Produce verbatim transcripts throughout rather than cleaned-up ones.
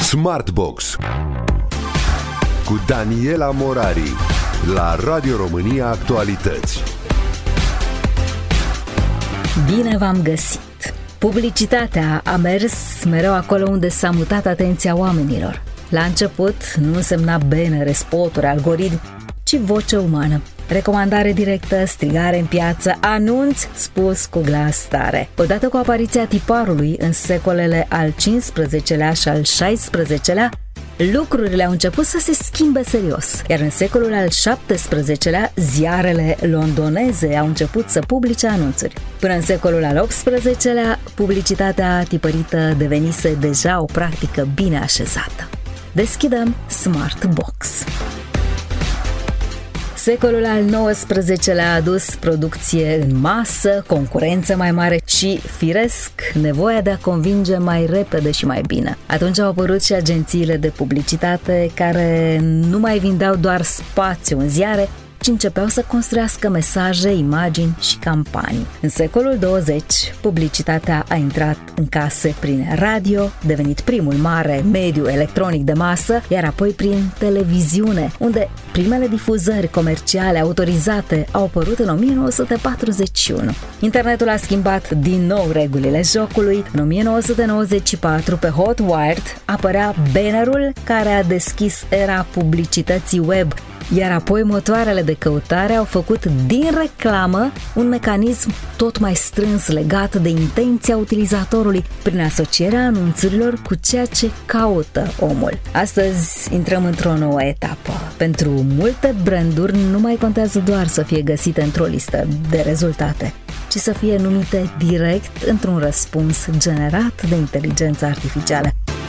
Smartbox cu Daniela Morari la Radio România Actualități. Bine v-am găsit! Publicitatea a mers mereu acolo unde s-a mutat atenția oamenilor. La început nu însemna bannere, spoturi, algoritmi, ci voce umană. Recomandare directă, strigare în piață, anunț spus cu glas tare. Odată cu apariția tiparului în secolele al cincisprezecelea și al șaisprezecelea, lucrurile au început să se schimbe serios. Iar în secolul al șaptesprezecelea, ziarele londoneze au început să publice anunțuri. Până în secolul al optsprezecelea, publicitatea tipărită devenise deja o practică bine așezată. Deschidem Smartbox. Secolul al nouăsprezecelea a adus producție în masă, concurență mai mare și, firesc, nevoia de a convinge mai repede și mai bine. Atunci au apărut și agențiile de publicitate care nu mai vindeau doar spațiu în ziare, ci începeau să construiască mesaje, imagini și campanii. În secolul douăzeci, publicitatea a intrat în case prin radio, devenit primul mare mediu electronic de masă, iar apoi prin televiziune, unde primele difuzări comerciale autorizate au apărut în o mie nouă sute patruzeci și unu. Internetul a schimbat din nou regulile jocului. În o mie nouă sute nouăzeci și patru, pe Hotwired, apărea bannerul care a deschis era publicității web, iar apoi motoarele de căutare au făcut din reclamă un mecanism tot mai strâns legat de intenția utilizatorului prin asocierea anunțurilor cu ceea ce caută omul. Astăzi intrăm într-o nouă etapă. Pentru multe branduri nu mai contează doar să fie găsite într-o listă de rezultate, ci să fie numite direct într-un răspuns generat de inteligența artificială.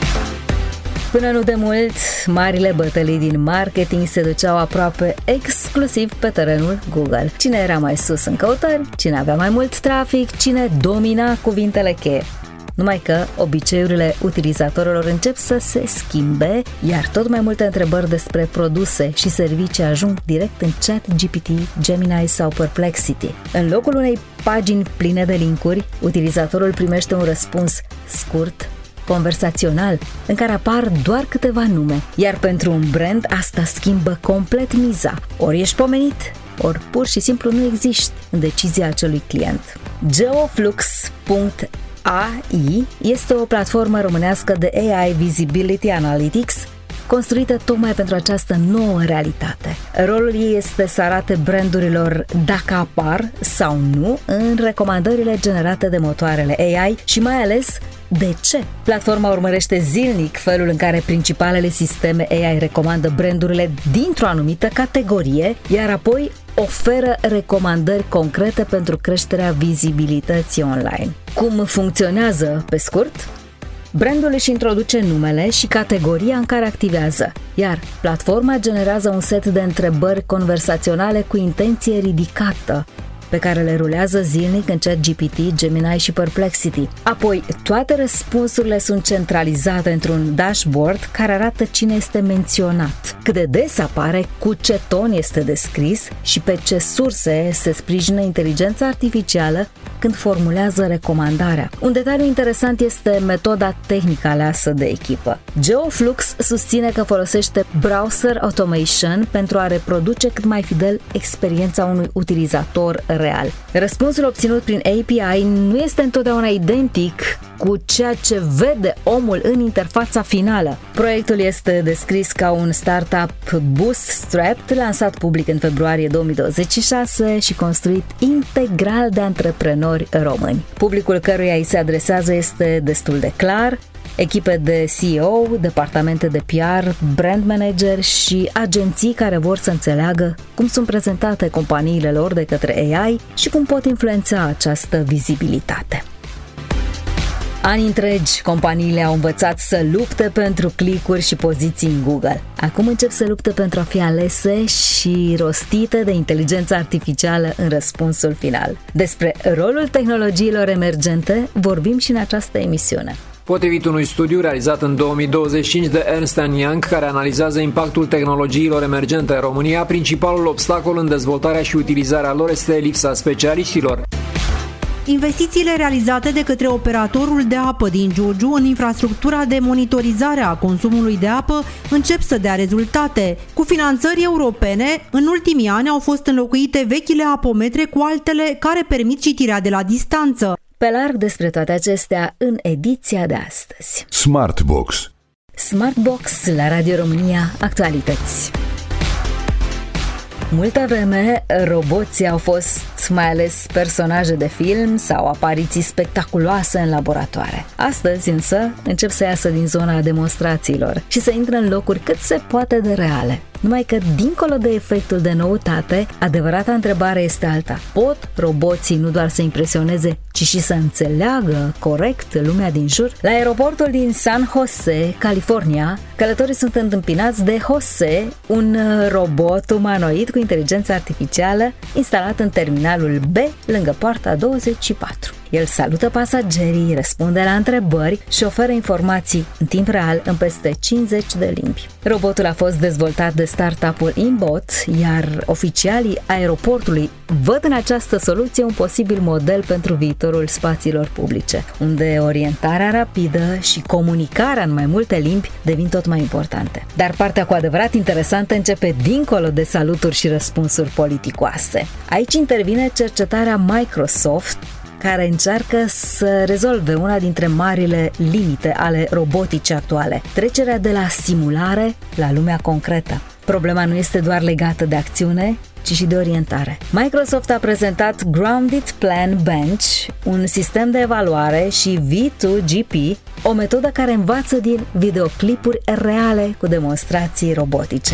Până nu de mult, marile bătălii din marketing se duceau aproape exclusiv pe terenul Google. Cine era mai sus în căutări, cine avea mai mult trafic, cine domina cuvintele cheie. Numai că obiceiurile utilizatorilor încep să se schimbe, iar tot mai multe întrebări despre produse și servicii ajung direct în ChatGPT, Gemini sau Perplexity. În locul unei pagini pline de linkuri, utilizatorul primește un răspuns scurt, conversațional, în care apar doar câteva nume, iar pentru un brand asta schimbă complet miza. Ori ești pomenit, ori pur și simplu nu existi în decizia acelui client. Geoflux punct a i este o platformă românească de A I Visibility Analytics construită tocmai pentru această nouă realitate. Rolul ei este să arate brandurilor dacă apar sau nu în recomandările generate de motoarele A I și mai ales de ce. Platforma urmărește zilnic felul în care principalele sisteme A I recomandă brandurile dintr-o anumită categorie, iar apoi oferă recomandări concrete pentru creșterea vizibilității online. Cum funcționează, pe scurt? Brandul își introduce numele și categoria în care activează, iar platforma generează un set de întrebări conversaționale cu intenție ridicată, pe care le rulează zilnic în ChatGPT, Gemini și Perplexity. Apoi, toate răspunsurile sunt centralizate într-un dashboard care arată cine este menționat, cât de des apare, cu ce ton este descris și pe ce surse se sprijină inteligența artificială când formulează recomandarea. Un detaliu interesant este metoda tehnică aleasă de echipă. Geoflux susține că folosește browser automation pentru a reproduce cât mai fidel experiența unui utilizator real. Răspunsul obținut prin A P I nu este întotdeauna identic cu ceea ce vede omul în interfața finală. Proiectul este descris ca un startup bootstrapped, lansat public în februarie două mii douăzeci și șase și construit integral de antreprenori români. Publicul căruia îi se adresează este destul de clar: echipe de C E O, departamente de P R, brand manager și agenții care vor să înțeleagă cum sunt prezentate companiile lor de către A I și cum pot influența această vizibilitate. Ani întregi, companiile au învățat să lupte pentru clicuri și poziții în Google. Acum încep să lupte pentru a fi alese și rostite de inteligența artificială în răspunsul final. Despre rolul tehnologiilor emergente vorbim și în această emisiune. Potrivit unui studiu realizat în două mii douăzeci și cinci de Ernst and Young, care analizează impactul tehnologiilor emergente în România, principalul obstacol în dezvoltarea și utilizarea lor este lipsa specialiștilor. Investițiile realizate de către operatorul de apă din Giurgiu în infrastructura de monitorizare a consumului de apă încep să dea rezultate. Cu finanțări europene, în ultimii ani au fost înlocuite vechile apometre cu altele care permit citirea de la distanță. Pe larg despre toate acestea în ediția de astăzi. Smartbox. Smartbox la Radio România Actualități. Multă vreme, roboții au fost mai ales personaje de film sau apariții spectaculoase în laboratoare. Astăzi, însă, încep să iasă din zona demonstrațiilor și să intre în locuri cât se poate de reale. Numai că, dincolo de efectul de noutate, adevărata întrebare este alta. Pot roboții nu doar să impresioneze, ci și să înțeleagă corect lumea din jur? La aeroportul din San Jose, California, călătorii sunt întâmpinați de Jose, un robot umanoid cu inteligență artificială instalat în terminalul B, lângă poarta douăzeci și patru. El salută pasagerii, răspunde la întrebări și oferă informații în timp real în peste cincizeci de limbi. Robotul a fost dezvoltat de startup-ul Inbot, iar oficialii aeroportului văd în această soluție un posibil model pentru viitorul spațiilor publice, unde orientarea rapidă și comunicarea în mai multe limbi devin tot mai importante. Dar partea cu adevărat interesantă începe dincolo de saluturi și răspunsuri politicoase. Aici intervine cercetarea Microsoft, care încearcă să rezolve una dintre marile limite ale roboticii actuale, trecerea de la simulare la lumea concretă. Problema nu este doar legată de acțiune, ci și de orientare. Microsoft a prezentat Grounded Plan Bench, un sistem de evaluare, și V doi G P, o metodă care învață din videoclipuri reale cu demonstrații robotice.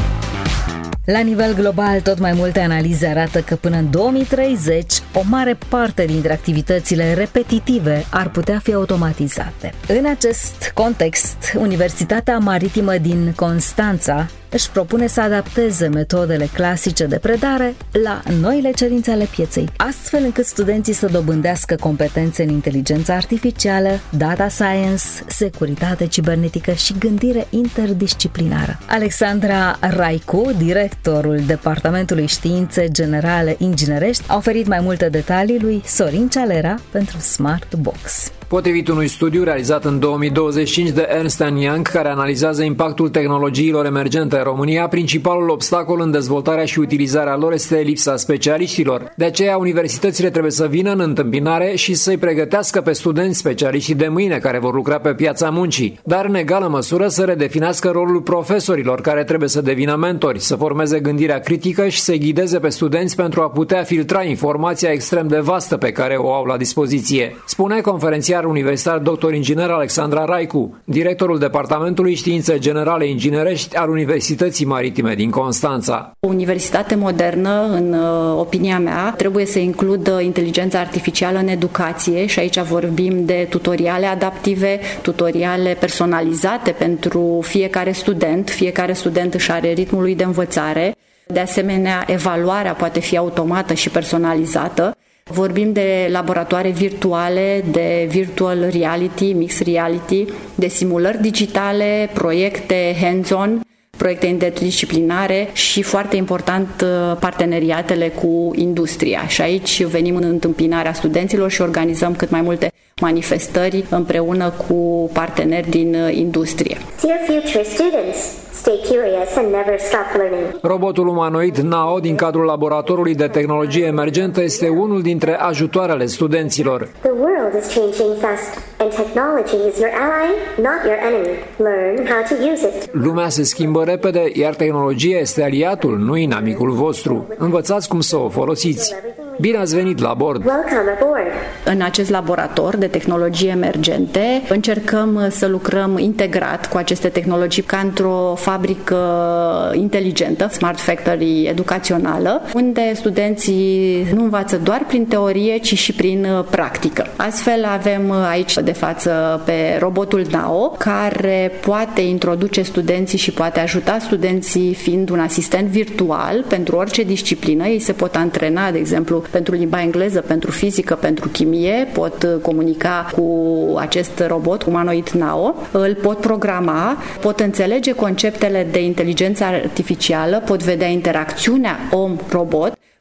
La nivel global, tot mai multe analize arată că până în două mii treizeci, o mare parte dintre activitățile repetitive ar putea fi automatizate. În acest context, Universitatea Maritimă din Constanța își propune să adapteze metodele clasice de predare la noile cerințe ale pieței, astfel încât studenții să dobândească competențe în inteligență artificială, data science, securitate cibernetică și gândire interdisciplinară. Alexandra Raicu, directorul Departamentului Științe Generale Inginerești, a oferit mai multe detalii lui Sorin Cealera pentru Smartbox. Potrivit unui studiu realizat în două mii douăzeci și cinci de Ernst and Young, care analizează impactul tehnologiilor emergente în România, principalul obstacol în dezvoltarea și utilizarea lor este lipsa specialiștilor. De aceea, universitățile trebuie să vină în întâmpinare și să-i pregătească pe studenți specialiști de mâine care vor lucra pe piața muncii, dar în egală măsură să redefinească rolul profesorilor, care trebuie să devină mentori, să formeze gândirea critică și să-i ghideze pe studenți pentru a putea filtra informația extrem de vastă pe care o au la dispoziție, spune conferențiar universitar doctor inginer Alexandra Raicu, directorul Departamentului Științe Generale Inginerești al Universității Maritime din Constanța. O universitate modernă, în opinia mea, trebuie să includă inteligența artificială în educație și aici vorbim de tutoriale adaptive, tutoriale personalizate pentru fiecare student. Fiecare student își are ritmul lui de învățare. De asemenea, evaluarea poate fi automată și personalizată. Vorbim de laboratoare virtuale, de virtual reality, mixed reality, de simulări digitale, proiecte hands-on, proiecte interdisciplinare și, foarte important, parteneriatele cu industria. Și aici venim în întâmpinarea studenților și organizăm cât mai multe manifestări împreună cu parteneri din industrie. Dear future students, stay curious and never stop learning. Robotul umanoid Nao din cadrul laboratorului de tehnologie emergentă este unul dintre ajutoarele studenților. The world is changing fast and technology is your ally, not your enemy. Learn how to use it. Lumea se schimbă repede, iar tehnologia este aliatul, nu inamicul vostru. Învățați cum să o folosiți. Bine ați venit la bord! Welcome aboard. În acest laborator de tehnologie emergente încercăm să lucrăm integrat cu aceste tehnologii ca într-o fabrică inteligentă, Smart Factory educațională, unde studenții nu învață doar prin teorie, ci și prin practică. Astfel avem aici de față pe robotul Nao, care poate introduce studenții și poate ajuta studenții fiind un asistent virtual pentru orice disciplină. Ei se pot antrena, de exemplu, pentru limba engleză, pentru fizică, pentru chimie, pot comunica cu acest robot umanoid Nao, îl pot programa, pot înțelege conceptele de inteligență artificială, pot vedea interacțiunea om-robot,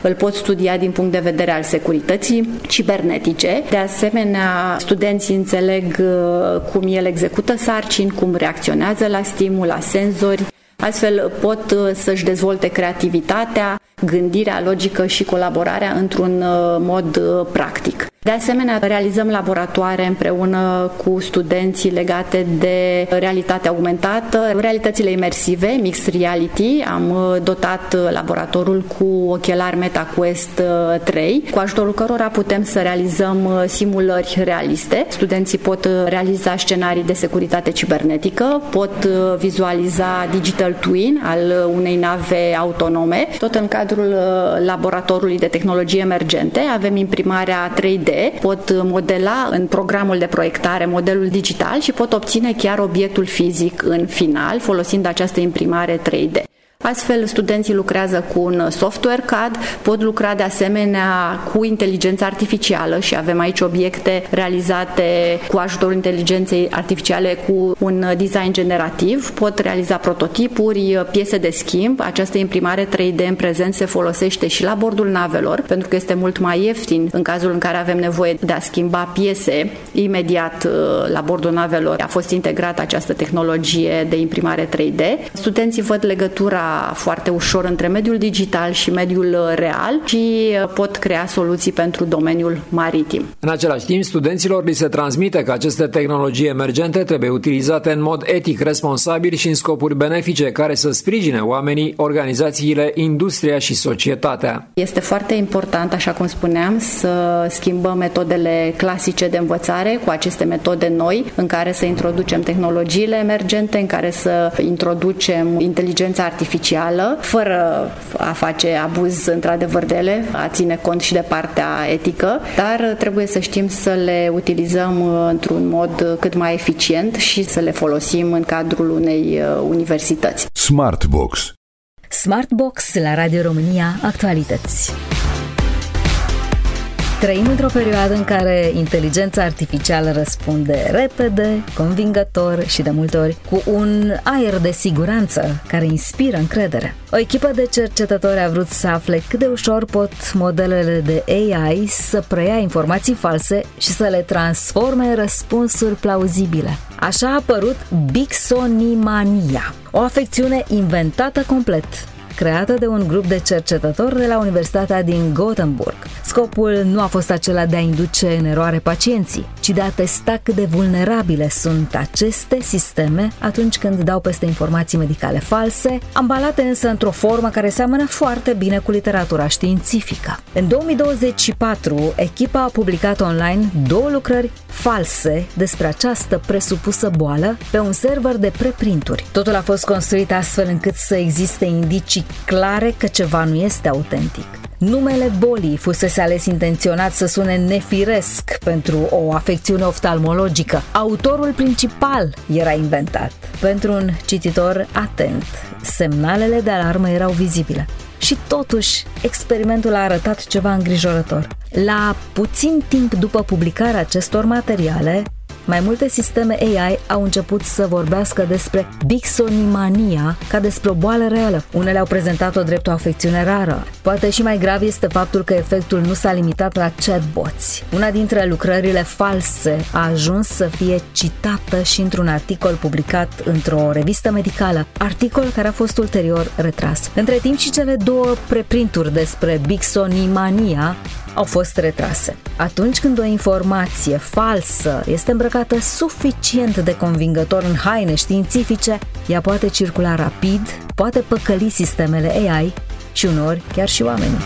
îl pot studia din punct de vedere al securității cibernetice. De asemenea, studenții înțeleg cum el execută sarcini, cum reacționează la stimul, la senzori. Astfel pot să-și dezvolte creativitatea, gândirea logică și colaborarea într-un mod practic. De asemenea, realizăm laboratoare împreună cu studenții legate de realitatea augmentată, realitățile imersive, mixed reality. Am dotat laboratorul cu ochelari MetaQuest trei, cu ajutorul cărora putem să realizăm simulări realiste. Studenții pot realiza scenarii de securitate cibernetică, pot vizualiza digital twin al unei nave autonome. Tot în cadrul laboratorului de tehnologie emergente avem imprimarea trei D, pot modela în programul de proiectare modelul digital și pot obține chiar obiectul fizic în final folosind această imprimare trei D. Astfel, studenții lucrează cu un software C A D, pot lucra de asemenea cu inteligența artificială și avem aici obiecte realizate cu ajutorul inteligenței artificiale cu un design generativ, pot realiza prototipuri, piese de schimb. Această imprimare trei D în prezent se folosește și la bordul navelor, pentru că este mult mai ieftin în cazul în care avem nevoie de a schimba piese imediat la bordul navelor. A fost integrată această tehnologie de imprimare trei D. Studenții văd legătura foarte ușor între mediul digital și mediul real și pot crea soluții pentru domeniul maritim. În același timp, studenților li se transmite că aceste tehnologii emergente trebuie utilizate în mod etic, responsabil și în scopuri benefice care să sprijine oamenii, organizațiile, industria și societatea. Este foarte important, așa cum spuneam, să schimbăm metodele clasice de învățare cu aceste metode noi, în care să introducem tehnologiile emergente, în care să introducem inteligența artificială, fără a face abuz într-adevăr de ele, a ține cont și de partea etică, dar trebuie să știm să le utilizăm într-un mod cât mai eficient și să le folosim în cadrul unei universități. Smartbox. Smartbox la Radio România Actualități. Trăim într-o perioadă în care inteligența artificială răspunde repede, convingător și de multe ori cu un aer de siguranță care inspiră încredere. O echipă de cercetători a vrut să afle cât de ușor pot modelele de A I să preia informații false și să le transforme în răspunsuri plauzibile. Așa a apărut Bixonimania, o afecțiune inventată complet, creată de un grup de cercetători de la Universitatea din Gothenburg. Scopul nu a fost acela de a induce în eroare pacienții, ci de a testa cât de vulnerabile sunt aceste sisteme atunci când dau peste informații medicale false, ambalate însă într-o formă care seamănă foarte bine cu literatura științifică. În două mii douăzeci și patru, echipa a publicat online două lucrări false despre această presupusă boală pe un server de preprinturi. Totul a fost construit astfel încât să existe indicii clare că ceva nu este autentic. Numele bolii fusese ales intenționat să sune nefiresc pentru o afecțiune oftalmologică. Autorul principal era inventat. Pentru un cititor atent, semnalele de alarmă erau vizibile. Și totuși, experimentul a arătat ceva îngrijorător. La puțin timp după publicarea acestor materiale, mai multe sisteme A I au început să vorbească despre Bixonimania ca despre o boală reală. Unele au prezentat-o drept o afecțiune rară. Poate și mai grav este faptul că efectul nu s-a limitat la chatbots. Una dintre lucrările false a ajuns să fie citată și într-un articol publicat într-o revistă medicală, articol care a fost ulterior retras. Între timp și cele două preprinturi despre Bixonimania au fost retrase. Atunci când o informație falsă este îmbrăcată suficient de convingător în haine științifice, ea poate circula rapid, poate păcăli sistemele A I și uneori chiar și oamenii.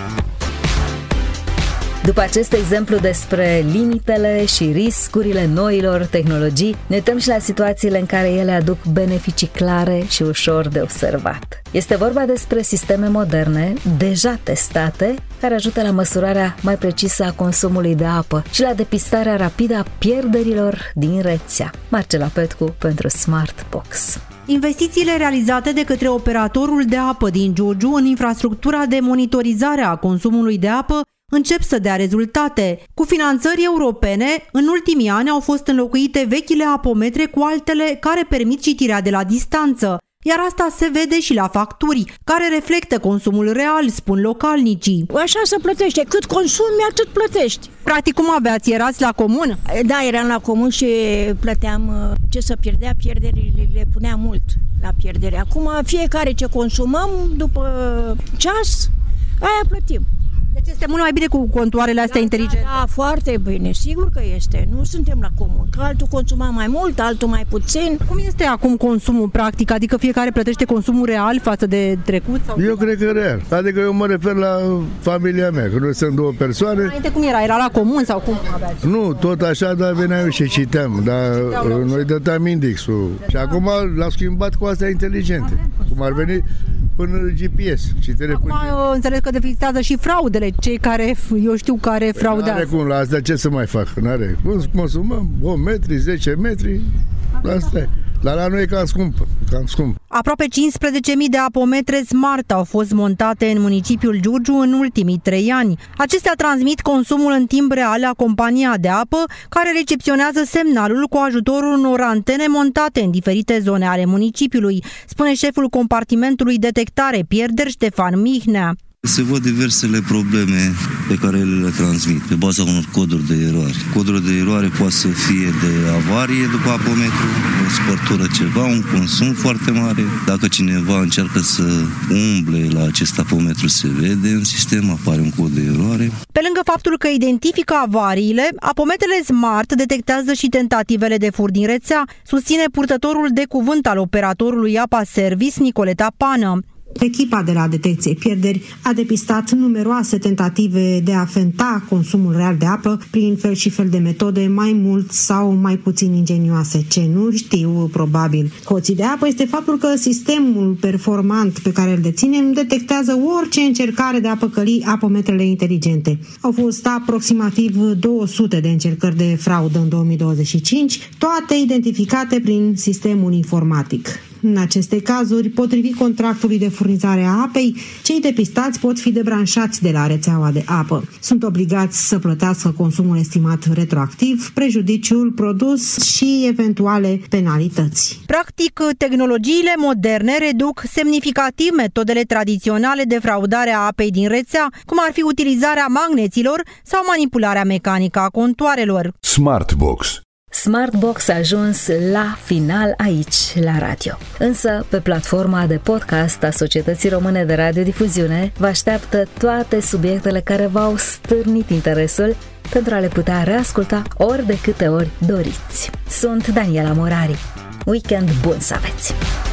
După acest exemplu despre limitele și riscurile noilor tehnologii, ne uităm și la situațiile în care ele aduc beneficii clare și ușor de observat. Este vorba despre sisteme moderne, deja testate, care ajută la măsurarea mai precisă a consumului de apă și la depistarea rapidă a pierderilor din rețea. Marcela Petcu pentru Smartbox. Investițiile realizate de către operatorul de apă din Giurgiu în infrastructura de monitorizare a consumului de apă încep să dea rezultate. Cu finanțări europene, în ultimii ani au fost înlocuite vechile apometre cu altele care permit citirea de la distanță. Iar asta se vede și la facturi, care reflectă consumul real, spun localnicii. Așa se plătește, cât consumi, atât plătești. Practic, cum aveați? Erați la comun? Da, eram la comun și plăteam ce să pierdea, pierderile le puneam mult la pierdere. Acum fiecare ce consumăm, după ceas, aia plătim. Deci este mult mai bine cu contoarele astea da, inteligente. Da, da, foarte bine, sigur că este. Nu suntem la comun, că altul consuma mai mult, altul mai puțin. Cum este acum consumul practic? Adică fiecare plătește consumul real față de trecut? Sau eu cred că real. Adică eu mă refer la familia mea, că noi sunt două persoane. Înainte cum era? Era la comun sau cum aveați? Nu, tot așa, dar veneam și citeam, dar noi dăteam indexul. Și acum l-au schimbat cu astea inteligente. Cum ar veni până G P S. Acum eu înțeleg că defistează și fraudele. Cei care, eu știu, care fraudează. N-are cum, la asta ce să mai fac? N-are. Consumăm opt metri, zece metri, asta e. Dar la noi e cam scump, cam scump. Aproape cincisprezece mii de apometre smart au fost montate în municipiul Giurgiu în ultimii trei ani. Acestea transmit consumul în timp real la compania de apă, care recepționează semnalul cu ajutorul unor antene montate în diferite zone ale municipiului, spune șeful compartimentului detectare pierderi Ștefan Mihnea. Se văd diversele probleme pe care le transmit pe baza unor coduri de eroare. Codul de eroare poate să fie de avarie după apometru, o spărtură ceva, un consum foarte mare. Dacă cineva încearcă să umble la acest apometru, se vede în sistem, apare un cod de eroare. Pe lângă faptul că identifică avariile, apometrele smart detectează și tentativele de furt din rețea, susține purtătorul de cuvânt al operatorului Apa Service, Nicoleta Pană. Echipa de la Detecție Pierderi a depistat numeroase tentative de a fenta consumul real de apă prin fel și fel de metode mai mult sau mai puțin ingenioase. Ce nu știu, probabil, hoții de apă este faptul că sistemul performant pe care îl deținem detectează orice încercare de a păcăli apometrele inteligente. Au fost aproximativ două sute de încercări de fraudă în două mii douăzeci și cinci, toate identificate prin sistemul informatic. În aceste cazuri, potrivit contractului de furnizare a apei, cei depistați pot fi debranșați de la rețeaua de apă. Sunt obligați să plătească consumul estimat retroactiv, prejudiciul produs și eventuale penalități. Practic, tehnologiile moderne reduc semnificativ metodele tradiționale de fraudare a apei din rețea, cum ar fi utilizarea magneților sau manipularea mecanică a contoarelor. Smartbox. Smartbox a ajuns la final aici, la radio. Însă, pe platforma de podcast a Societății Române de Radiodifuziune vă așteaptă toate subiectele care v-au stârnit interesul pentru a le putea reasculta ori de câte ori doriți. Sunt Daniela Morari. Weekend bun să aveți!